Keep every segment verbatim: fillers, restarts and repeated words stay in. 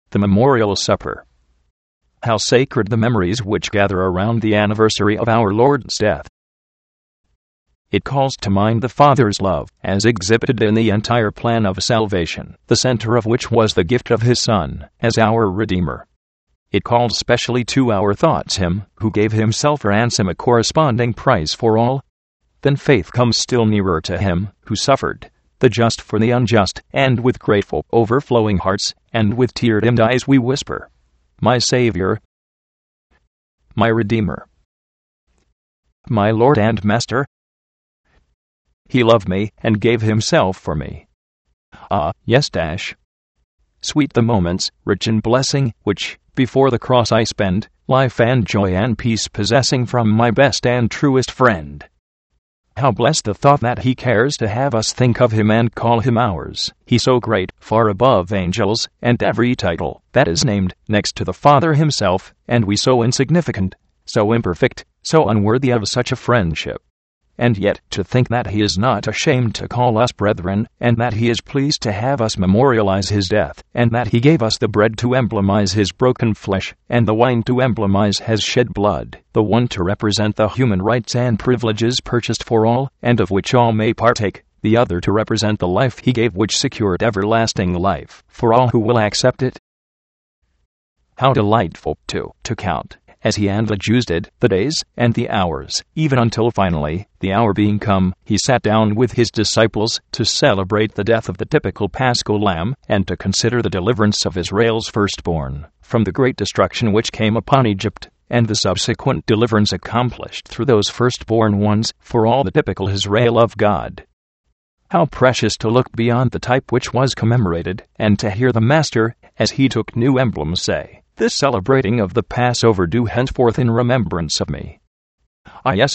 The Memorial Supper. How sacred the memories which gather around the anniversary of our Lord's death. It calls to mind the Father's love, as exhibited in the entire plan of salvation, the center of which was the gift of His Son, as our Redeemer. It calls specially to our thoughts Him, who gave Himself ransom a corresponding price for all. Then faith comes still nearer to Him, who suffered, the just for the unjust, and with grateful, overflowing hearts, and with tear-dimmed eyes we whisper, "My Savior, my Redeemer, my Lord and Master. He loved me, and gave Himself for me." Ah, yes dash. Sweet the moments, rich in blessing, which, before the cross I spend, life and joy and peace possessing from my best and truest friend. How blessed the thought that He cares to have us think of Him and call Him ours. He so great, far above angels, and every title that is named, next to the Father Himself, and we so insignificant, so imperfect, so unworthy of such a friendship. And yet, to think that He is not ashamed to call us brethren, and that He is pleased to have us memorialize His death, and that He gave us the bread to emblemize His broken flesh, and the wine to emblemize His shed blood, the one to represent the human rights and privileges purchased for all, and of which all may partake, the other to represent the life He gave which secured everlasting life, for all who will accept it. How delightful, too, to count, as He and the Jews did, the days and the hours, even until finally, the hour being come, He sat down with His disciples to celebrate the death of the typical Paschal Lamb, and to consider the deliverance of Israel's firstborn from the great destruction which came upon Egypt, and the subsequent deliverance accomplished through those firstborn ones, for all the typical Israel of God. How precious to look beyond the type which was commemorated, and to hear the Master, as He took new emblems, say, "This celebrating of the Passover do henceforth in remembrance of me." Ah yes,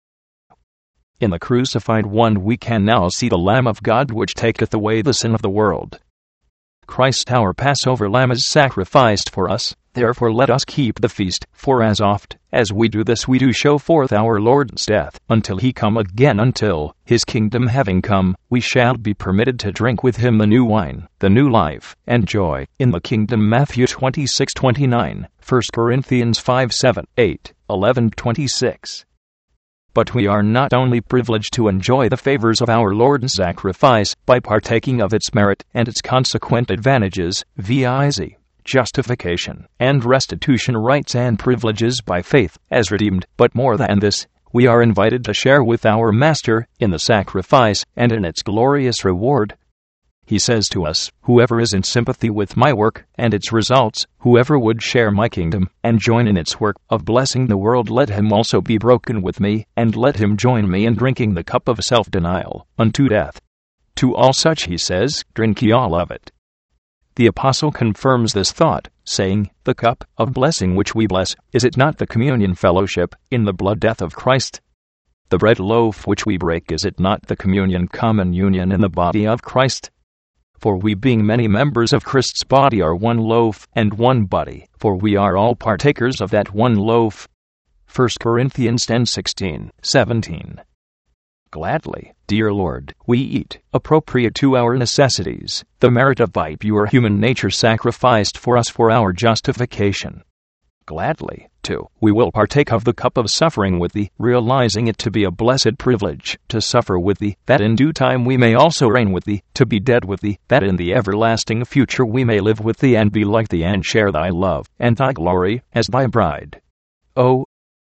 in the crucified One we can now see the Lamb of God which taketh away the sin of the world. Christ our Passover Lamb is sacrificed for us, therefore let us keep the feast, for as oft as we do this we do show forth our Lord's death, until He come again, until, His kingdom having come, we shall be permitted to drink with Him the new wine, the new life, and joy, in the kingdom. Matthew twenty-six twenty-nine, First Corinthians five seven, eight, eleven twenty-six. But we are not only privileged to enjoy the favors of our Lord's sacrifice, by partaking of its merit and its consequent advantages, viz., justification and restitution rights and privileges by faith, as redeemed, but more than this, we are invited to share with our Master in the sacrifice and in its glorious reward. He says to us, "Whoever is in sympathy with my work and its results, whoever would share my kingdom and join in its work of blessing the world, let him also be broken with me, and let him join me in drinking the cup of self-denial unto death. To all such He says, drink ye all of it." The Apostle confirms this thought, saying, "The cup of blessing which we bless, is it not the communion fellowship in the blood death of Christ? The bread loaf which we break, is it not the communion common union in the body of Christ? For we being many members of Christ's body are one loaf and one body, for we are all partakers of that one loaf." First Corinthians ten sixteen, seventeen. Gladly, dear Lord, we eat, appropriate to our necessities, the merit of Thy pure human nature sacrificed for us for our justification. Gladly, too, we will partake of the cup of suffering with Thee, realizing it to be a blessed privilege to suffer with Thee, that in due time we may also reign with Thee, to be dead with Thee, that in the everlasting future we may live with Thee and be like Thee and share Thy love and Thy glory as Thy bride. Oh,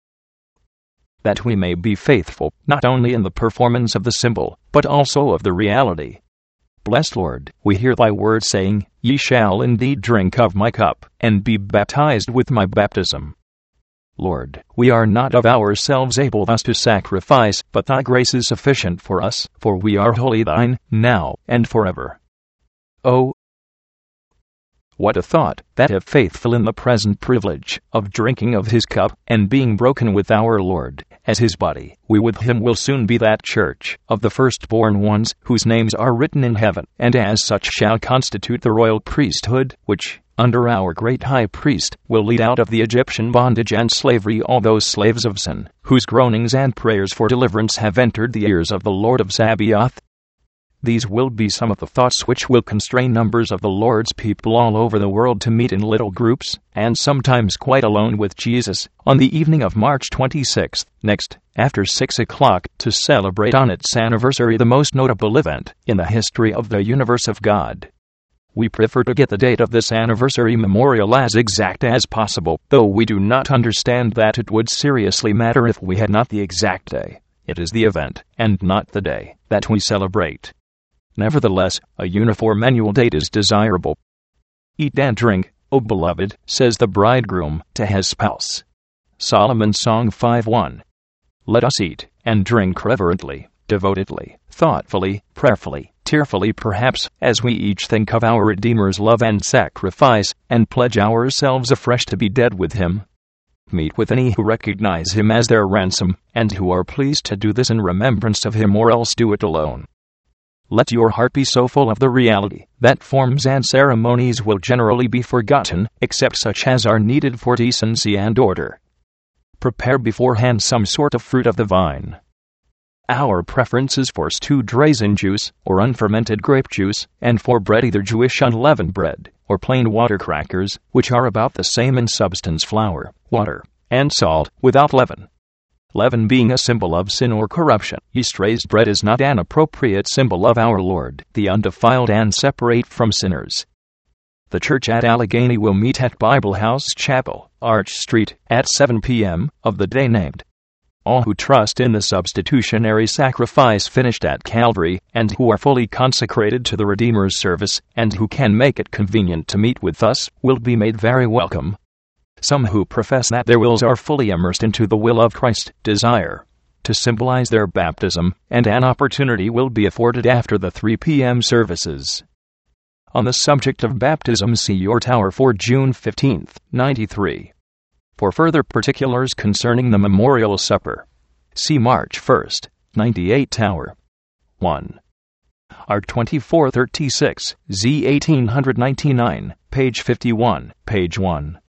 that we may be faithful, not only in the performance of the symbol, but also of the reality. Blessed Lord, we hear Thy word saying, "Ye shall indeed drink of my cup, and be baptized with my baptism." Lord, we are not of ourselves able thus to sacrifice, but Thy grace is sufficient for us, for we are wholly Thine, now and forever. Oh, what a thought, that if faithful in the present privilege of drinking of His cup, and being broken with our Lord, as His body, we with Him will soon be that church of the firstborn ones, whose names are written in heaven, and as such shall constitute the royal priesthood, which, under our great high priest, will lead out of the Egyptian bondage and slavery all those slaves of sin, whose groanings and prayers for deliverance have entered the ears of the Lord of Sabaoth. These will be some of the thoughts which will constrain numbers of the Lord's people all over the world to meet in little groups, and sometimes quite alone with Jesus, on the evening of March twenty-sixth, next, after six o'clock, to celebrate on its anniversary the most notable event in the history of the universe of God. We prefer to get the date of this anniversary memorial as exact as possible, though we do not understand that it would seriously matter if we had not the exact day. It is the event, and not the day, that we celebrate. Nevertheless, a uniform annual date is desirable. Eat and drink, O beloved, says the bridegroom to his spouse. Solomon's Song five one. Let us eat and drink reverently, devotedly, thoughtfully, prayerfully, tearfully perhaps, as we each think of our Redeemer's love and sacrifice, and pledge ourselves afresh to be dead with him. Meet with any who recognize him as their ransom, and who are pleased to do this in remembrance of him, or else do it alone. Let your heart be so full of the reality that forms and ceremonies will generally be forgotten, except such as are needed for decency and order. Prepare beforehand some sort of fruit of the vine. Our preference is for stewed raisin juice, or unfermented grape juice, and for bread either Jewish unleavened bread, or plain water crackers, which are about the same in substance, flour, water, and salt, without leaven. Leaven being a symbol of sin or corruption, yeast raised bread is not an appropriate symbol of our Lord, the undefiled and separate from sinners. The church at Allegheny will meet at Bible House Chapel, Arch Street, at seven p.m. of the day named. All who trust in the substitutionary sacrifice finished at Calvary, and who are fully consecrated to the Redeemer's service, and who can make it convenient to meet with us, will be made very welcome. Some who profess that their wills are fully immersed into the will of Christ desire to symbolize their baptism, and an opportunity will be afforded after the three p.m. services. On the subject of baptism, see your tower for June fifteenth, ninety-three. For further particulars concerning the memorial supper, see March first, ninety-eight tower. one. R twenty-four thirty-six, Z eighteen ninety-nine, page fifty-one, page one.